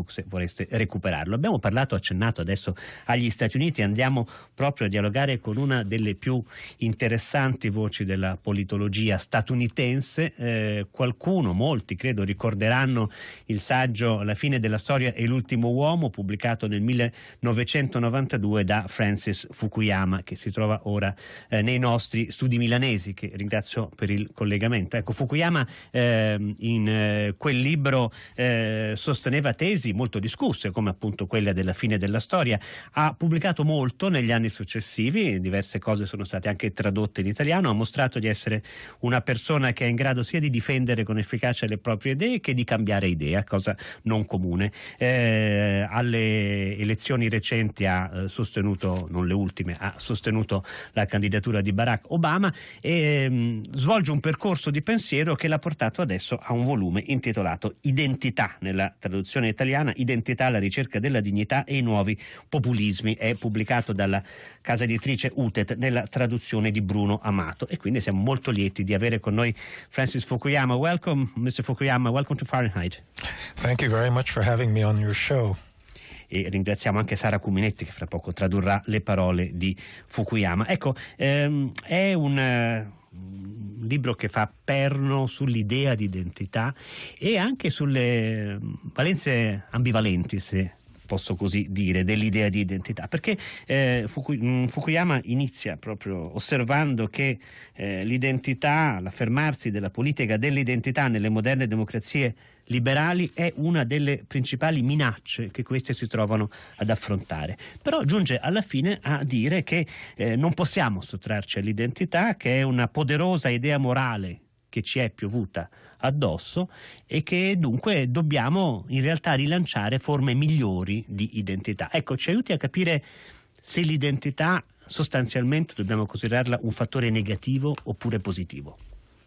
Facebook se vorreste recuperarlo. Abbiamo accennato adesso agli Stati Uniti, andiamo proprio a dialogare con una delle più interessanti voci della politologia statunitense. Molti credo ricorderanno il saggio La fine della storia e l'ultimo uomo, pubblicato nel 1992 da Francis Fukuyama, che si trova ora nei nostri studi milanesi, che ringrazio per il collegamento. Ecco, Fukuyama in quel libro sosteneva tesi molto discusse, come appunto quella della fine della storia. Ha pubblicato molto negli anni successivi, diverse cose sono state anche tradotte in italiano, ha mostrato di essere una persona che è in grado sia di difendere con efficacia le proprie idee che di cambiare idea, cosa non comune. Alle elezioni recenti ha sostenuto, non le ultime, ha sostenuto la candidatura di Barack Obama e svolge un percorso di pensiero che l'ha portato adesso a un volume intitolato Identità, nella traduzione italiana Identità alla ricerca della dignità e i nuovi populismi. È pubblicato dalla casa editrice Utet nella traduzione di Bruno Amato, e quindi siamo molto lieti di avere con noi Francis Fukuyama. Welcome, Mr. Fukuyama. Welcome to Fahrenheit. Thank you very much for having me on your show. E ringraziamo anche Sara Cuminetti, che fra poco tradurrà le parole di Fukuyama. Ecco, è un libro che fa perno sull'idea di identità e anche sulle valenze ambivalenti, se posso così dire, dell'idea di identità, perché Fukuyama inizia proprio osservando che l'identità, l'affermarsi della politica dell'identità nelle moderne democrazie liberali è una delle principali minacce che queste si trovano ad affrontare. Però giunge alla fine a dire che non possiamo sottrarci all'identità, che è una poderosa idea morale che ci è piovuta addosso e che dunque dobbiamo in realtà rilanciare forme migliori di identità. Ecco, ci aiuti a capire se l'identità sostanzialmente dobbiamo considerarla un fattore negativo oppure positivo.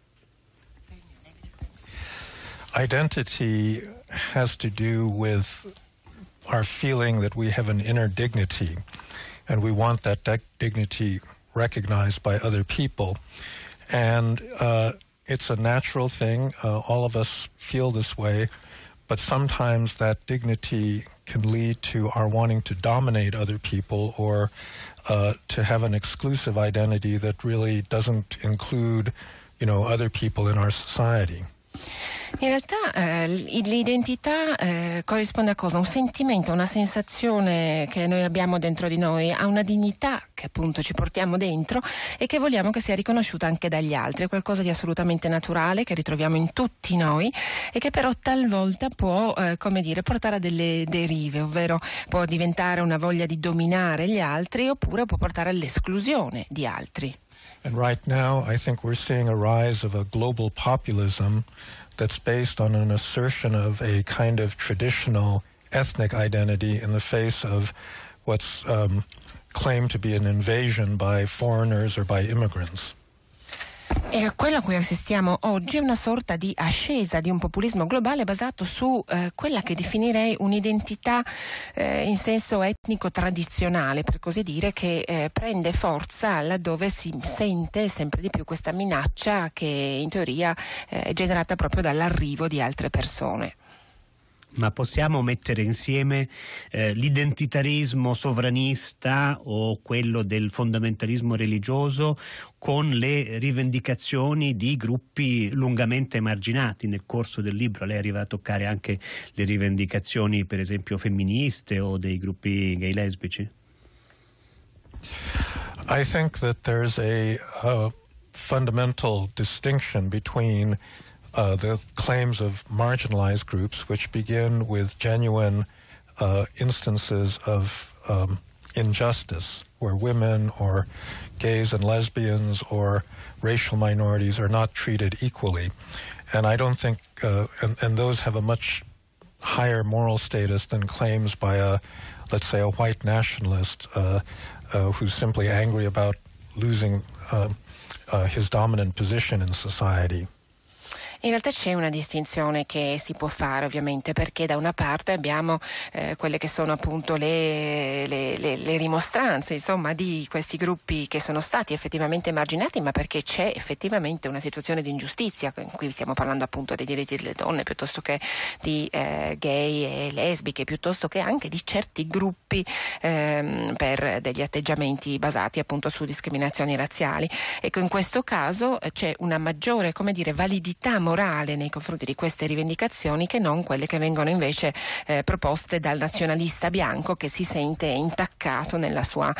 Identity has to do with our feeling that we have an inner dignity, and we want that dignity recognized by other people. And it's a natural thing. All of us feel this way, but sometimes that dignity can lead to our wanting to dominate other people or to have an exclusive identity that really doesn't include, other people in our society. In realtà l'identità corrisponde a cosa? Un sentimento, una sensazione che noi abbiamo dentro di noi, a una dignità che appunto ci portiamo dentro e che vogliamo che sia riconosciuta anche dagli altri. È qualcosa di assolutamente naturale che ritroviamo in tutti noi e che però talvolta può, portare a delle derive, ovvero può diventare una voglia di dominare gli altri oppure può portare all'esclusione di altri. And right now, I think we're seeing a rise of a global populism that's based on an assertion of a kind of traditional ethnic identity in the face of what's claimed to be an invasion by foreigners or by immigrants. E quello a cui assistiamo oggi è una sorta di ascesa di un populismo globale basato su quella che definirei un'identità in senso etnico tradizionale, per così dire, che prende forza laddove si sente sempre di più questa minaccia che in teoria è generata proprio dall'arrivo di altre persone. Ma possiamo mettere insieme l'identitarismo sovranista o quello del fondamentalismo religioso con le rivendicazioni di gruppi lungamente emarginati? Nel corso del libro lei arriva a toccare anche le rivendicazioni, per esempio, femministe o dei gruppi gay lesbici? I think that there's a fundamental distinction between the claims of marginalized groups, which begin with genuine instances of injustice, where women or gays and lesbians or racial minorities are not treated equally. And I don't think, and those have a much higher moral status than claims by let's say, a white nationalist who's simply angry about losing his dominant position in society. In realtà c'è una distinzione che si può fare ovviamente, perché da una parte abbiamo quelle che sono appunto le rimostranze insomma di questi gruppi che sono stati effettivamente emarginati, ma perché c'è effettivamente una situazione di ingiustizia. Qui stiamo parlando appunto dei diritti delle donne, piuttosto che di gay e lesbiche, piuttosto che anche di certi gruppi per degli atteggiamenti basati appunto su discriminazioni razziali. Ecco, in questo caso c'è una maggiore, come dire, validità morale nei confronti di queste rivendicazioni che non quelle che vengono invece proposte dal nazionalista bianco che si sente intaccato nella sua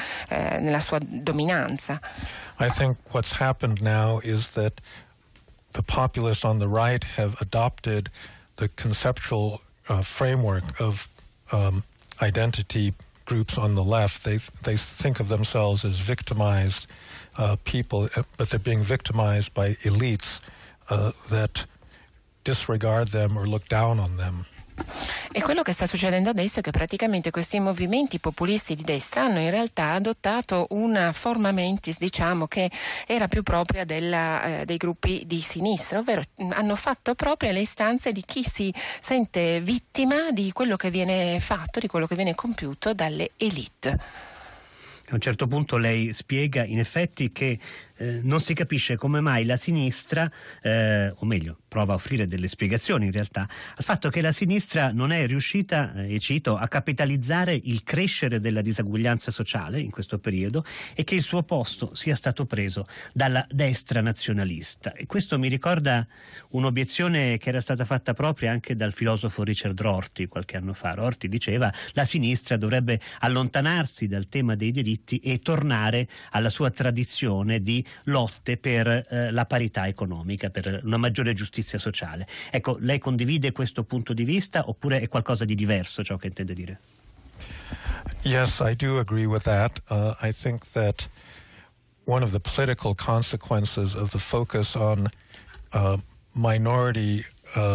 dominanza. I think what's happened now is that the populists on the right have adopted the conceptual framework of identity groups on the left. They think of themselves as victimized people, but they're being victimized by elites that disregard them or look down on them. E quello che sta succedendo adesso è che praticamente questi movimenti populisti di destra hanno in realtà adottato una forma mentis, diciamo, che era più propria dei gruppi di sinistra, ovvero hanno fatto proprie le istanze di chi si sente vittima di quello che viene fatto, di quello che viene compiuto dalle elite. A un certo punto lei spiega in effetti che non si capisce come mai la sinistra, o meglio, prova a offrire delle spiegazioni in realtà, al fatto che la sinistra non è riuscita, e cito, a capitalizzare il crescere della disaguaglianza sociale in questo periodo e che il suo posto sia stato preso dalla destra nazionalista. E questo mi ricorda un'obiezione che era stata fatta proprio anche dal filosofo Richard Rorty qualche anno fa. Rorty diceva: la sinistra dovrebbe allontanarsi dal tema dei diritti e tornare alla sua tradizione di lotte per la parità economica, per una maggiore giustizia sociale. Ecco, lei condivide questo punto di vista oppure è qualcosa di diverso ciò che intende dire? Yes, I do agree with that. I think that one of the political consequences of the focus on minority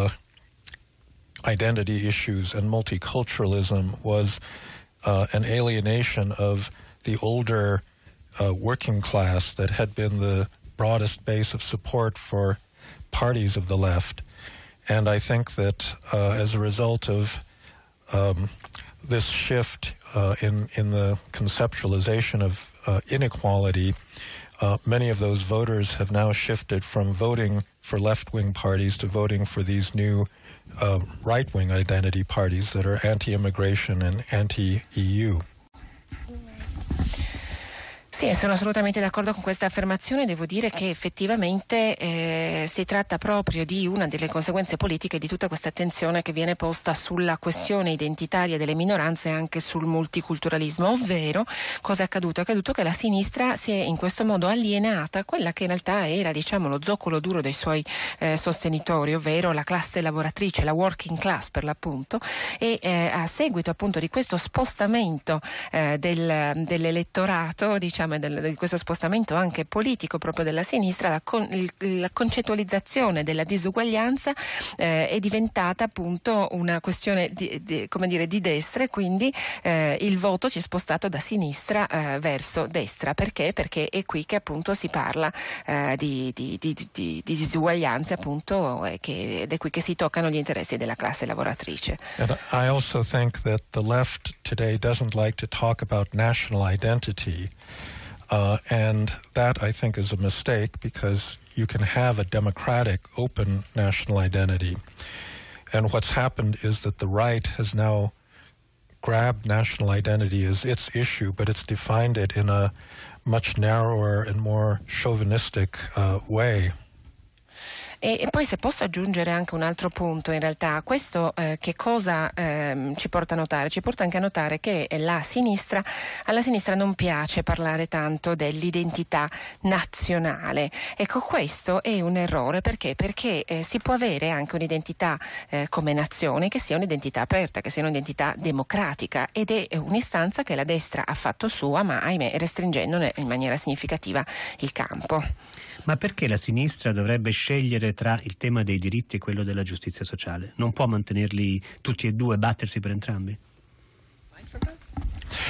identity issues and multiculturalism was an alienation of the older working class that had been the broadest base of support for parties of the left. And I think that as a result of this shift in the conceptualization of inequality, many of those voters have now shifted from voting for left-wing parties to voting for these new right-wing identity parties that are anti-immigration and anti-EU. Sì, sono assolutamente d'accordo con questa affermazione. Devo dire che effettivamente si tratta proprio di una delle conseguenze politiche di tutta questa attenzione che viene posta sulla questione identitaria delle minoranze e anche sul multiculturalismo, ovvero cosa è accaduto? È accaduto che la sinistra si è in questo modo alienata quella che in realtà era, diciamo, lo zoccolo duro dei suoi sostenitori, ovvero la classe lavoratrice, la working class per l'appunto, e a seguito appunto di questo spostamento dell'elettorato, diciamo, di questo spostamento anche politico proprio della sinistra, la concettualizzazione della disuguaglianza è diventata appunto una questione di destra, e quindi il voto si è spostato da sinistra verso destra. Perché? Perché è qui che appunto si parla di disuguaglianze appunto ed è qui che si toccano gli interessi della classe lavoratrice. And I also think that the left today doesn't like to talk about national identity. And that, I think, is a mistake, because you can have a democratic, open national identity. And what's happened is that the right has now grabbed national identity as its issue, but it's defined it in a much narrower and more chauvinistic way. E poi, se posso aggiungere anche un altro punto, in realtà questo che cosa ci porta a notare? Ci porta anche a notare che alla sinistra non piace parlare tanto dell'identità nazionale. Ecco, questo è un errore. Perché? Perché si può avere anche un'identità come nazione che sia un'identità aperta, che sia un'identità democratica, ed è un'istanza che la destra ha fatto sua, ma ahimè restringendone in maniera significativa il campo. Ma perché la sinistra dovrebbe scegliere tra il tema dei diritti e quello della giustizia sociale? Non può mantenerli tutti e due, battersi per entrambi?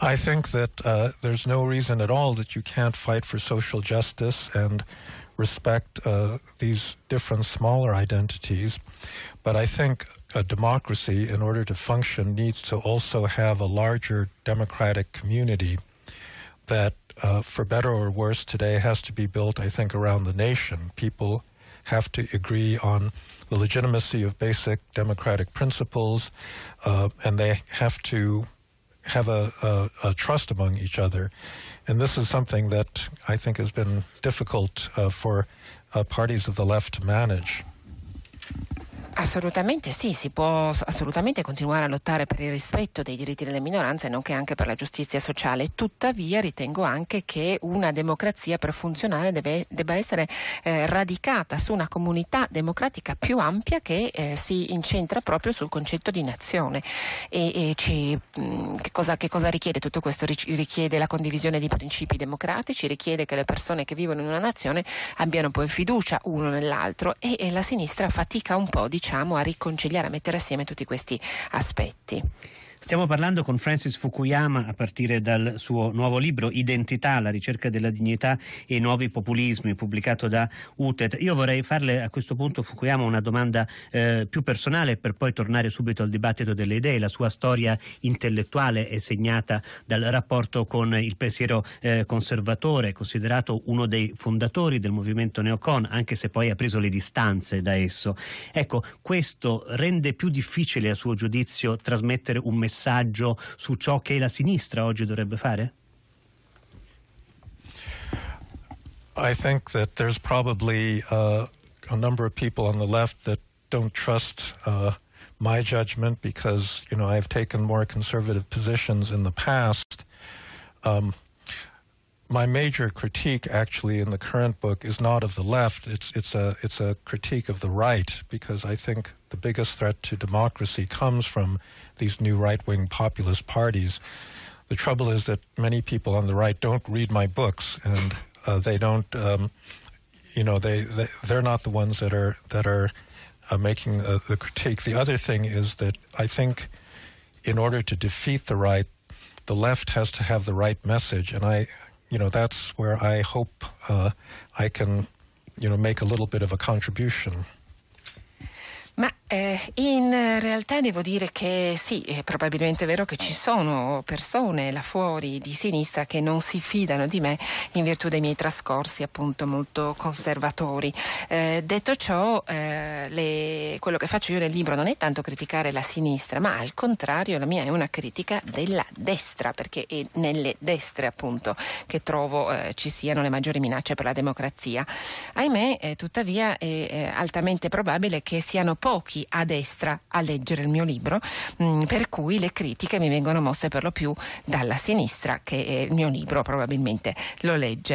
I think that there's no reason at all that you can't fight for social justice and respect these different smaller identities. But I think a democracy, in order to function, needs to also have a larger democratic community that, for better or worse, today has to be built, I think, around the nation. People have to agree on the legitimacy of basic democratic principles, and they have to have a trust among each other. And this is something that I think has been difficult for parties of the left to manage. Assolutamente sì, si può assolutamente continuare a lottare per il rispetto dei diritti delle minoranze, nonché anche per la giustizia sociale. Tuttavia ritengo anche che una democrazia, per funzionare, debba essere radicata su una comunità democratica più ampia che si incentra proprio sul concetto di nazione. Che cosa richiede tutto questo? Richiede la condivisione di principi democratici, richiede che le persone che vivono in una nazione abbiano poi fiducia uno nell'altro, e la sinistra fatica un po', a riconciliare, a mettere assieme tutti questi aspetti. Stiamo parlando con Francis Fukuyama a partire dal suo nuovo libro Identità, la ricerca della dignità e i nuovi populismi, pubblicato da UTED. Io vorrei farle a questo punto, Fukuyama, una domanda più personale, per poi tornare subito al dibattito delle idee. La sua storia intellettuale è segnata dal rapporto con il pensiero conservatore, considerato uno dei fondatori del movimento neocon, anche se poi ha preso le distanze da esso. Ecco, questo rende più difficile, a suo giudizio, trasmettere un messaggio su ciò che la sinistra oggi dovrebbe fare? I think that there's probably a number of people on the left that don't trust my judgment because, I've taken more conservative positions in the past. My major critique, actually, in the current book is not of the left. It's a critique of the right, because I think the biggest threat to democracy comes from these new right-wing populist parties. The trouble is that many people on the right don't read my books, and they don't. They're not the ones that are making the critique. The other thing is that I think, in order to defeat the right, the left has to have the right message, and that's where I hope I can, make a little bit of a contribution. Ma in realtà devo dire che sì, è probabilmente vero che ci sono persone là fuori di sinistra che non si fidano di me in virtù dei miei trascorsi appunto molto conservatori. Detto ciò, quello che faccio io nel libro non è tanto criticare la sinistra, ma al contrario la mia è una critica della destra, perché è nelle destre appunto che trovo ci siano le maggiori minacce per la democrazia. Ahimè, tuttavia è altamente probabile che siano pochi a destra a leggere il mio libro, per cui le critiche mi vengono mosse per lo più dalla sinistra, che il mio libro probabilmente lo legge.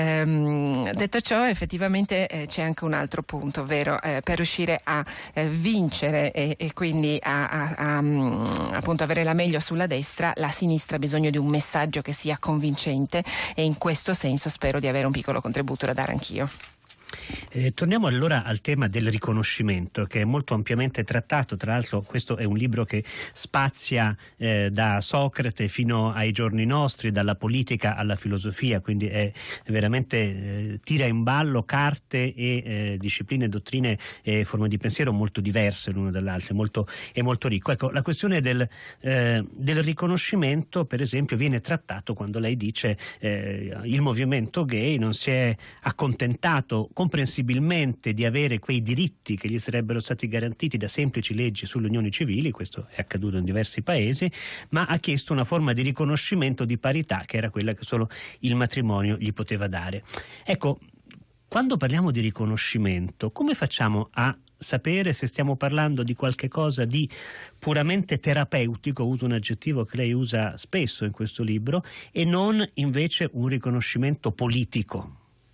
Detto ciò, effettivamente c'è anche un altro punto, ovvero per riuscire a vincere e quindi appunto avere la meglio sulla destra, la sinistra ha bisogno di un messaggio che sia convincente, e in questo senso spero di avere un piccolo contributo da dare anch'io. Torniamo allora al tema del riconoscimento, che è molto ampiamente trattato. Tra l'altro questo è un libro che spazia da Socrate fino ai giorni nostri, dalla politica alla filosofia, quindi è veramente tira in ballo carte e discipline, dottrine e forme di pensiero molto diverse l'uno dall'altro, è molto ricco. Ecco, la questione del riconoscimento, per esempio, viene trattato quando lei dice il movimento gay non si è accontentato comprensibilmente di avere quei diritti che gli sarebbero stati garantiti da semplici leggi sulle unioni civili, questo è accaduto in diversi paesi, ma ha chiesto una forma di riconoscimento di parità, che era quella che solo il matrimonio gli poteva dare. Ecco, quando parliamo di riconoscimento, come facciamo a sapere se stiamo parlando di qualche cosa di puramente terapeutico, uso un aggettivo che lei usa spesso in questo libro, e non invece un riconoscimento politico?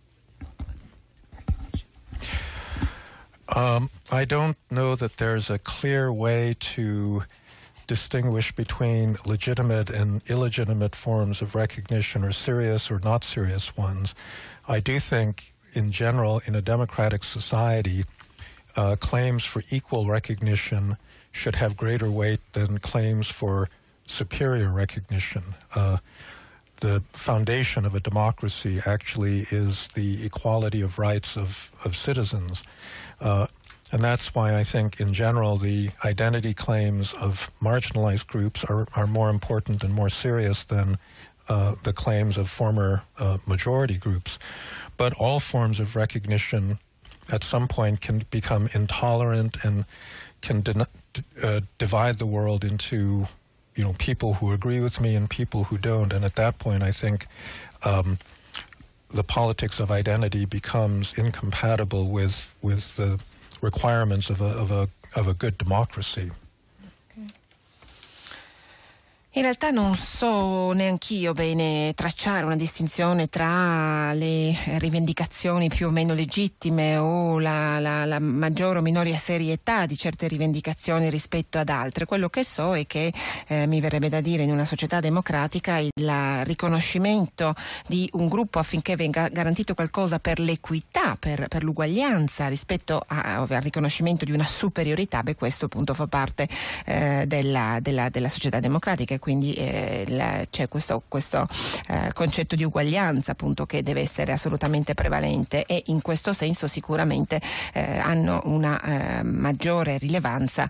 I don't know that there's a clear way to distinguish between legitimate and illegitimate forms of recognition, or serious or not serious ones. I do think, in general, in a democratic society, claims for equal recognition should have greater weight than claims for superior recognition. The foundation of a democracy actually is the equality of rights of citizens. And that's why I think, in general, the identity claims of marginalized groups are more important and more serious than the claims of former majority groups. But all forms of recognition at some point can become intolerant and can divide the world into, people who agree with me and people who don't. And at that point, I think the politics of identity becomes incompatible with the requirements of a good democracy. In realtà non so neanch'io bene tracciare una distinzione tra le rivendicazioni più o meno legittime o la maggiore o minore serietà di certe rivendicazioni rispetto ad altre. Quello che so è che mi verrebbe da dire, in una società democratica, il riconoscimento di un gruppo affinché venga garantito qualcosa per l'equità, per l'uguaglianza rispetto al riconoscimento di una superiorità, questo appunto fa parte della società democratica. Quindi c'è questo concetto di uguaglianza appunto che deve essere assolutamente prevalente, e in questo senso sicuramente hanno una maggiore rilevanza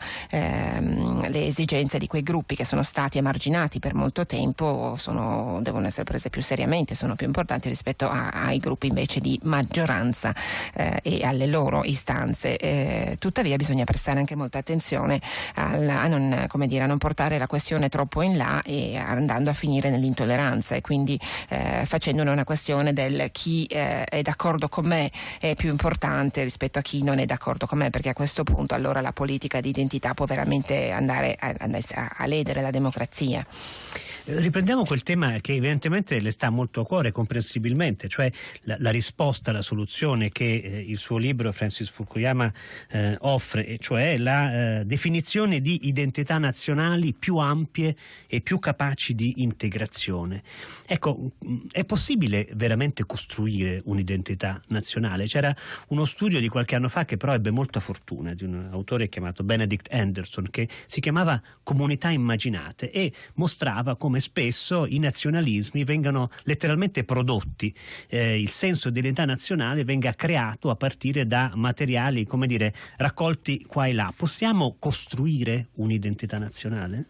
le esigenze di quei gruppi che sono stati emarginati per molto tempo, devono essere prese più seriamente, sono più importanti rispetto ai gruppi invece di maggioranza e alle loro istanze. Tuttavia bisogna prestare anche molta attenzione a non portare la questione troppo in là e andando a finire nell'intolleranza, e quindi facendone una questione del chi è d'accordo con me è più importante rispetto a chi non è d'accordo con me, perché a questo punto allora la politica di identità può veramente andare a ledere la democrazia. Riprendiamo quel tema che evidentemente le sta molto a cuore, comprensibilmente, cioè la risposta, la soluzione che il suo libro Francis Fukuyama offre, cioè la definizione di identità nazionali più ampie e più capaci di integrazione. Ecco, è possibile veramente costruire un'identità nazionale? C'era uno studio di qualche anno fa che però ebbe molta fortuna, di un autore chiamato Benedict Anderson, che si chiamava Comunità immaginate, e mostrava come spesso i nazionalismi vengano letteralmente prodotti, il senso di identità nazionale venga creato a partire da materiali, raccolti qua e là. Possiamo costruire un'identità nazionale?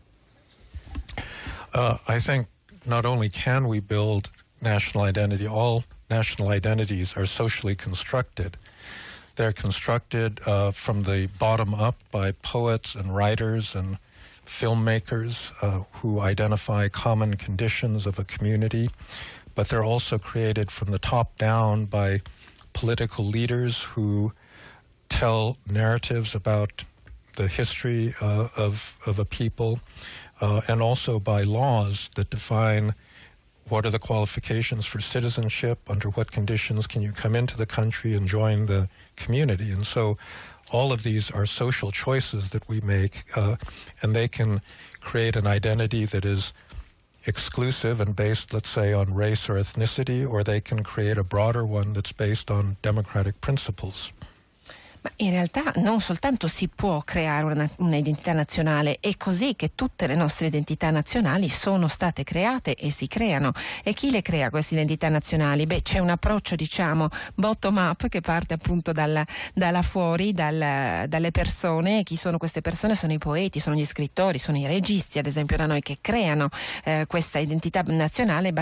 I think not only can we build national identity, all national identities are socially constructed. They're constructed from the bottom up by poets and writers and filmmakers who identify common conditions of a community, but they're also created from the top down by political leaders who tell narratives about the history of a people, and also by laws that define what are the qualifications for citizenship, under what conditions can you come into the country and join the community. And so all of these are social choices that we make, and they can create an identity that is exclusive and based, let's say, on race or ethnicity, or they can create a broader one that's based on democratic principles. Ma in realtà non soltanto si può creare un'identità nazionale, è così che tutte le nostre identità nazionali sono state create e si creano. E chi le crea queste identità nazionali? C'è un approccio bottom up che parte appunto dalla fuori, dalle persone. Chi sono queste persone? Sono i poeti, sono gli scrittori, sono i registi, ad esempio da noi, che creano questa identità nazionale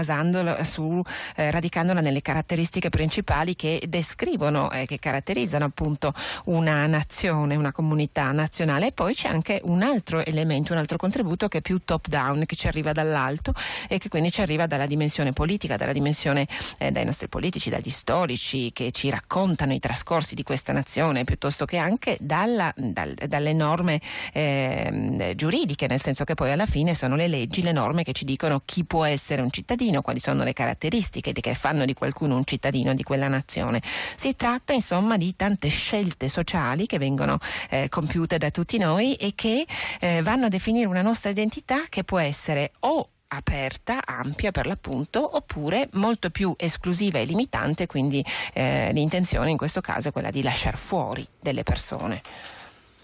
radicandola nelle caratteristiche principali che descrivono e che caratterizzano appunto una nazione, una comunità nazionale. E poi c'è anche un altro elemento, un altro contributo che è più top down, che ci arriva dall'alto e che quindi ci arriva dalla dimensione politica, dalla dimensione dai nostri politici, dagli storici che ci raccontano i trascorsi di questa nazione, piuttosto che anche dalle norme giuridiche, nel senso che poi alla fine sono le leggi, le norme che ci dicono chi può essere un cittadino, quali sono le caratteristiche che fanno di qualcuno un cittadino di quella nazione. Si tratta insomma di tante scelte sociali che vengono compiute da tutti noi e che vanno a definire una nostra identità, che può essere o aperta, ampia per l'appunto, oppure molto più esclusiva e limitante, quindi l'intenzione in questo caso è quella di lasciar fuori delle persone.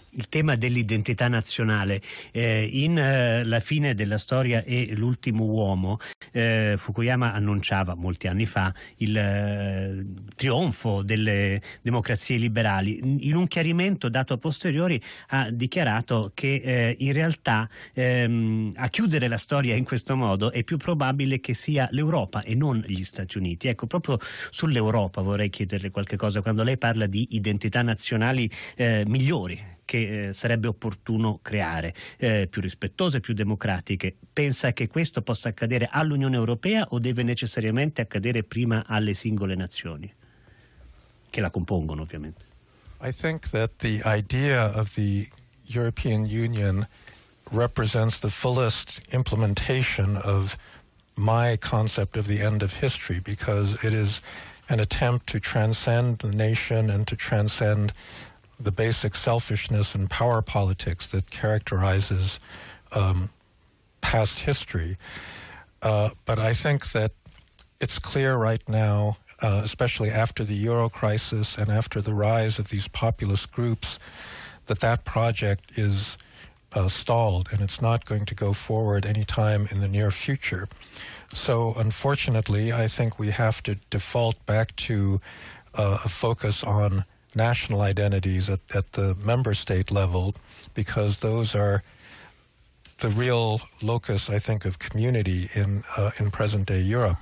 Il tema dell'identità nazionale. In La fine della storia e l'ultimo uomo, Fukuyama annunciava molti anni fa il trionfo delle democrazie liberali. In un chiarimento dato a posteriori ha dichiarato che in realtà a chiudere la storia in questo modo è più probabile che sia l'Europa e non gli Stati Uniti. Ecco, proprio sull'Europa vorrei chiederle qualche cosa quando lei parla di identità nazionali migliori che sarebbe opportuno creare, più rispettose, più democratiche. Pensa che questo possa accadere all'Unione Europea o deve necessariamente accadere prima alle singole nazioni che la compongono, ovviamente? I think that the idea of the European Union represents the fullest implementation of my concept of the end of history, because it is an attempt to transcend the nation and to transcend the basic selfishness and power politics that characterizes past history. But I think that it's clear right now, especially after the Euro crisis and after the rise of these populist groups, that that project is stalled and it's not going to go forward anytime in the near future. So unfortunately, I think we have to default back to a focus on national identities at the member state level, because those are the real locus, I think, of community in present-day Europe.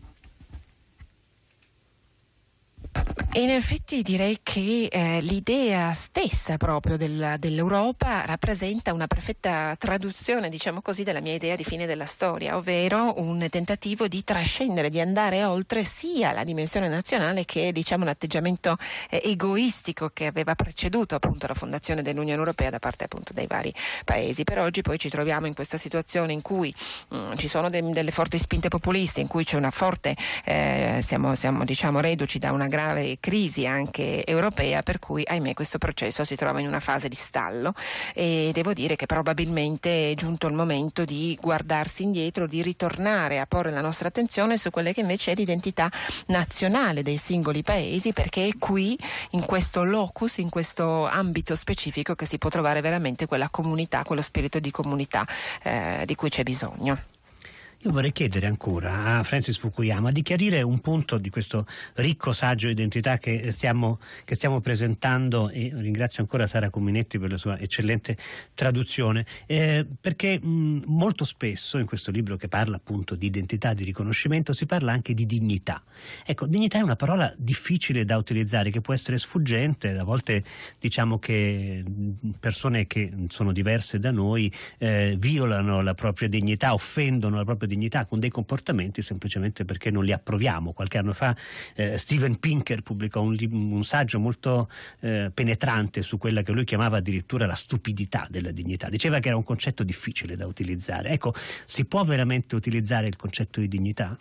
In effetti direi che l'idea stessa proprio dell'Europa rappresenta una perfetta traduzione, diciamo così, della mia idea di fine della storia, ovvero un tentativo di trascendere, di andare oltre sia la dimensione nazionale che, diciamo, l'atteggiamento egoistico che aveva preceduto appunto la fondazione dell'Unione Europea da parte appunto dei vari paesi. Per oggi poi ci troviamo in questa situazione in cui ci sono delle forti spinte populiste, in cui c'è una forte siamo diciamo reduci da una grave crisi anche europea, per cui ahimè questo processo si trova in una fase di stallo e devo dire che probabilmente è giunto il momento di guardarsi indietro, di ritornare a porre la nostra attenzione su quelle che invece è l'identità nazionale dei singoli paesi, perché è qui, in questo locus, in questo ambito specifico, che si può trovare veramente quella comunità, quello spirito di comunità di cui c'è bisogno. Io vorrei chiedere ancora a Francis Fukuyama di chiarire un punto di questo ricco saggio identità che stiamo presentando, e ringrazio ancora Sara Cuminetti per la sua eccellente traduzione, perché molto spesso in questo libro, che parla appunto di identità, di riconoscimento, si parla anche di dignità. Ecco, dignità è una parola difficile da utilizzare, che può essere sfuggente. A volte diciamo che persone che sono diverse da noi violano la propria dignità, offendono la propria dignità con dei comportamenti semplicemente perché non li approviamo. Qualche anno fa Steven Pinker pubblicò un saggio molto penetrante su quella che lui chiamava addirittura la stupidità della dignità. Diceva che era un concetto difficile da utilizzare. Ecco, si può veramente utilizzare il concetto di dignità?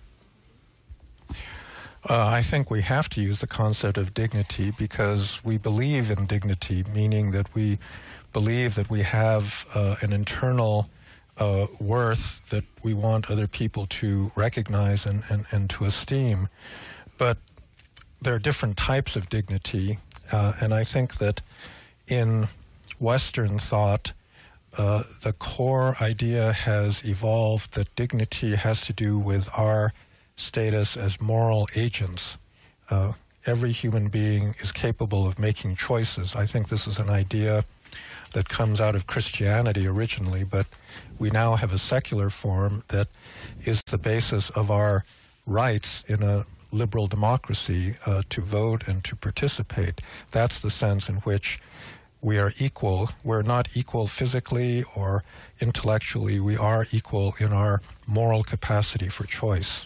I think we have to use the concept of dignity because we believe in dignity, meaning that we believe that we have an internal worth that we want other people to recognize and to esteem. But there are different types of dignity, and I think that in Western thought, the core idea has evolved that dignity has to do with our status as moral agents. Every human being is capable of making choices. I think this is an idea that comes out of Christianity originally, but we now have a secular form that is the basis of our rights in a liberal democracy to vote and to participate. That's the sense in which we are equal. We're not equal physically or intellectually. We are equal in our moral capacity for choice.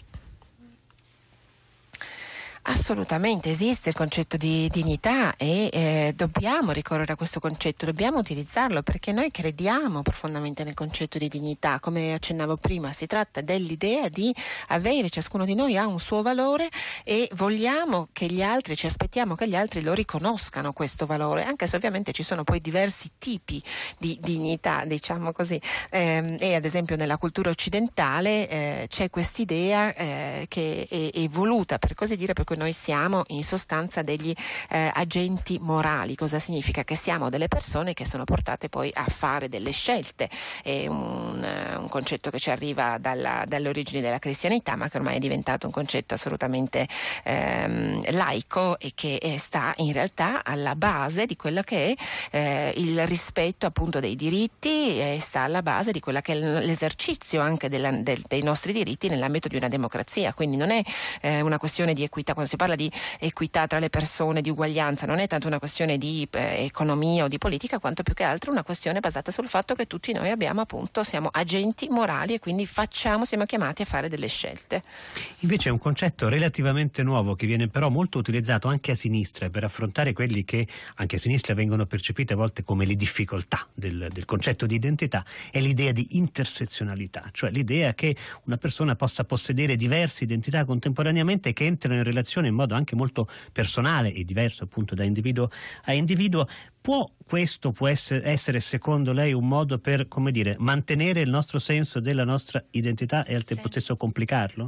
Assolutamente esiste il concetto di dignità e dobbiamo ricorrere a questo concetto, dobbiamo utilizzarlo perché noi crediamo profondamente nel concetto di dignità. Come accennavo prima, si tratta dell'idea di avere, ciascuno di noi ha un suo valore e vogliamo che gli altri, ci aspettiamo che gli altri lo riconoscano questo valore, anche se ovviamente ci sono poi diversi tipi di dignità, diciamo così, e ad esempio nella cultura occidentale c'è quest'idea che è voluta, per così dire, per Dunque noi siamo in sostanza degli agenti morali. Cosa significa? Che siamo delle persone che sono portate poi a fare delle scelte. È un concetto che ci arriva dalle origini della cristianità, ma che ormai è diventato un concetto assolutamente laico e che sta in realtà alla base di quello che è il rispetto appunto dei diritti, e sta alla base di quella che è l'esercizio anche dei nostri diritti nell'ambito di una democrazia. Quindi non è una questione di equità. Quando si parla di equità tra le persone, di uguaglianza, non è tanto una questione di economia o di politica, quanto più che altro una questione basata sul fatto che tutti noi siamo agenti morali e quindi siamo chiamati a fare delle scelte. Invece è un concetto relativamente nuovo che viene però molto utilizzato anche a sinistra per affrontare quelli che anche a sinistra vengono percepite a volte come le difficoltà del concetto di identità, è l'idea di intersezionalità, cioè l'idea che una persona possa possedere diverse identità contemporaneamente che entrano in relazione in modo anche molto personale e diverso appunto da individuo a individuo. Questo può essere secondo lei un modo per, come dire, mantenere il nostro senso della nostra identità e al tempo stesso complicarlo?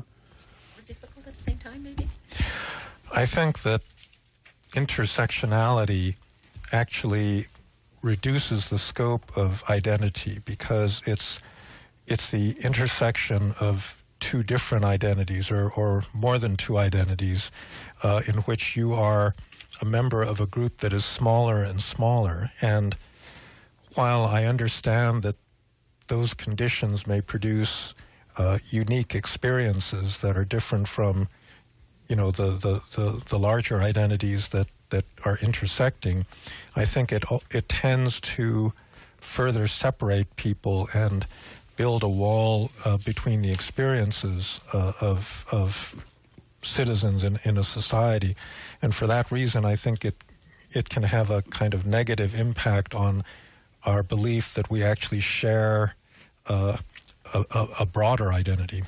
I think that intersectionality actually reduces the scope of identity because it's the intersection of two different identities or more than two identities in which you are a member of a group that is smaller and smaller. And while I understand that those conditions may produce unique experiences that are different from, the larger identities that are intersecting, I think it tends to further separate people and build a wall between the experiences of citizens in a society. And for that reason, I think it can have a kind of negative impact on our belief that we actually share a broader identity.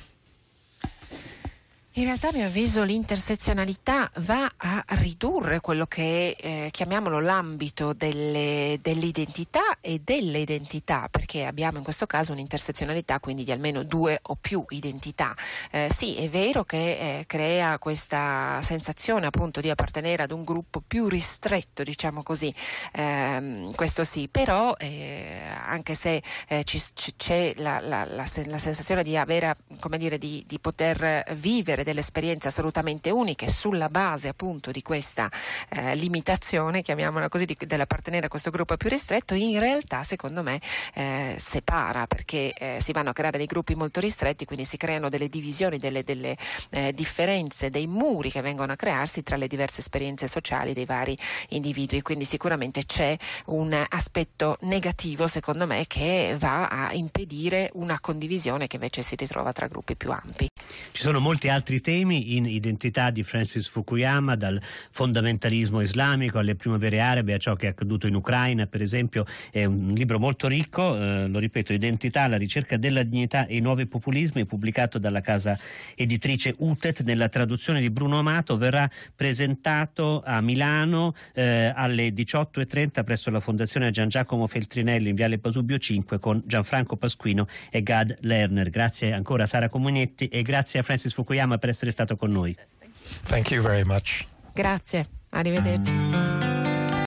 In realtà, a mio avviso, l'intersezionalità va a ridurre quello che è, chiamiamolo, l'ambito dell'identità e delle identità, perché abbiamo in questo caso un'intersezionalità quindi di almeno due o più identità. Sì, è vero che crea questa sensazione appunto di appartenere ad un gruppo più ristretto, diciamo così, questo sì, però anche se c'è la sensazione di avere, come dire, di poter vivere delle esperienze assolutamente uniche sulla base appunto di questa limitazione, chiamiamola così, dell'appartenere a questo gruppo più ristretto, in realtà secondo me separa, perché si vanno a creare dei gruppi molto ristretti, quindi si creano delle divisioni, delle differenze, dei muri che vengono a crearsi tra le diverse esperienze sociali dei vari individui, quindi sicuramente c'è un aspetto negativo secondo me che va a impedire una condivisione che invece si ritrova tra gruppi più ampi. Ci sono molti altri temi in Identità di Francis Fukuyama, dal fondamentalismo islamico alle primavere arabe a ciò che è accaduto in Ucraina, per esempio. È un libro molto ricco, lo ripeto, Identità, la ricerca della dignità e i nuovi populismi, pubblicato dalla casa editrice UTET nella traduzione di Bruno Amato. Verrà presentato a Milano alle 18:30 presso la Fondazione Gian Giacomo Feltrinelli in Viale Pasubio 5 con Gianfranco Pasquino e Gad Lerner. Grazie ancora a Sara Comunetti e grazie a Francis Fukuyama per essere stato con noi. Thank you very much. Grazie, arrivederci.